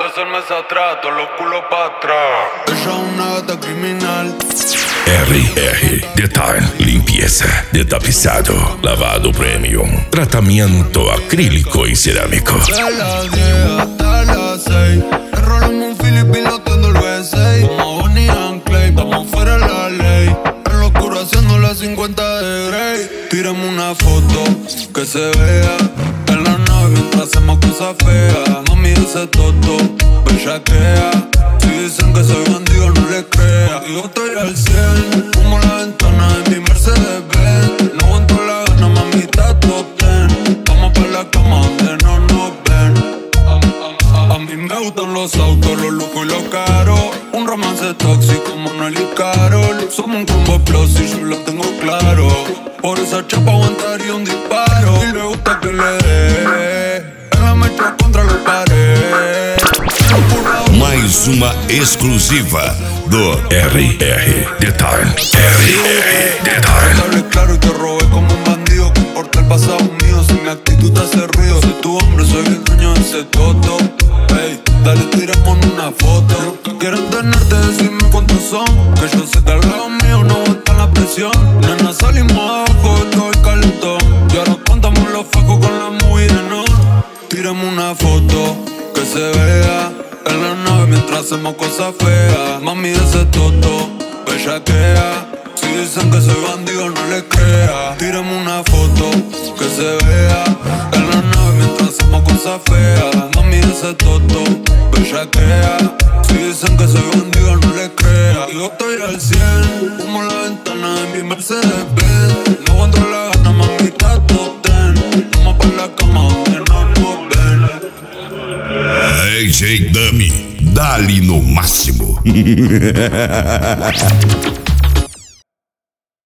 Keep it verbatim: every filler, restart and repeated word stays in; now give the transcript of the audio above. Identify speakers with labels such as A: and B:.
A: seis meses atrás, todos los culos para atrás.
B: Ella es una gata criminal.
C: R R Detail, limpieza de tapizado, lavado premium, tratamiento acrílico y cerámico.
B: De las diez hasta las seis, enrolamos un Philip piloteando el V seis. Como Bonnie and Clyde, estamos fuera de la ley. En lo oscuro haciendo las cincuenta de Grey. Tírame una foto que se vea en la nave mientras hacemos cosas feas. Mami, ese toto, bellaquea. Si dicen que soy bandido, no le crea. Yo estoy al cien, como la ventana de mi Mercedes Benz. No aguanto la gana, mamita, top ten. Vamos pa' la cama donde no nos ven. A, a, a mí me gustan los autos, los lujos y los caros. Un romance tóxico, Manuel y Carol. Somos un combo plus y yo lo tengo claro. Por esa chapa aguantaría un disparo. Y le gusta que le dé. Ela me echó contra la pared.
C: Mais uma exclusiva do R R Detail. R R Detail.
B: Hablé claro y te robé como un bandido. Que importa el pasado mío si mi actitud te hace ruido. Soy tu hombre, soy el dueño de ese toto. Ey, dale, tiramos una foto. Los que quieren tenerte, decirme cuántos son. Que yo sé que al lado mío no aguanta la presión. Nena, salimos abajo de todo el calentón. Y ahora contamos los fajos con la movie de no. Tírame una foto que se vea en la nave mientras hacemos cosas feas. Mami, ese toto, bellaquea. Si dicen que soy bandido, no le crea. Tírame una foto que se vea en la nave mientras hacemos cosas feas. Mami, ese toto, bellaquea. Si dicen que soy bandido, no le crea. Yo estoy al cien, como la ventana de mi Mercedes Benz. No aguanto la gana, mamita, top ten. Vamos pa' la cama donde no nos ven.
C: D J Dummy, dali no máximo.